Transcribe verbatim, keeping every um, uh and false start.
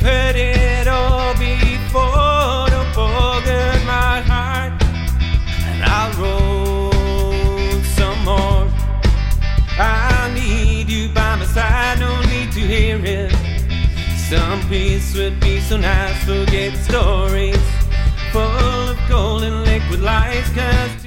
heard it all before. Don't forget my heart, and I'll roll some more. I need you by my side, no need to hear it. Some peace would be so nice, forget stories full of gold and liquid lies, 'cause